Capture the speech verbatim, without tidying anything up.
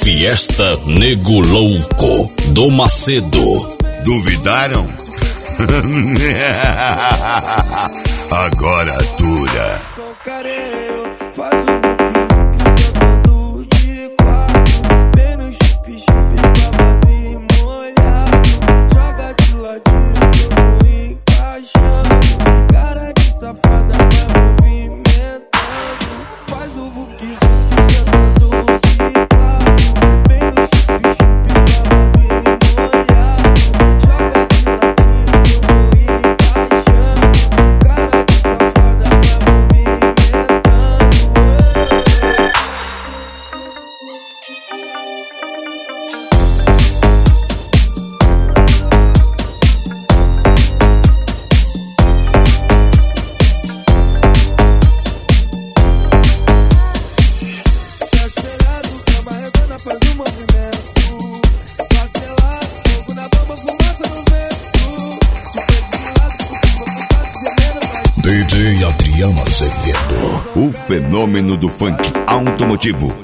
Fiesta Nego Louco do Macedo. Duvidaram? Agora dura. Faz o vuki-vuki de quatro, bem no chup-chup, bababinho molhado. Joga de ladinho que eu vou encaixando. Cara de safada vai movimentando. Faz o vuki-vuki de quatro, bem no chup-chup, bababinho molhado. Joga de ladinho que eu vou encaixando. Cara de safada vai movimentando. D J Adriano Azevedo, o fenômeno do funk automotivo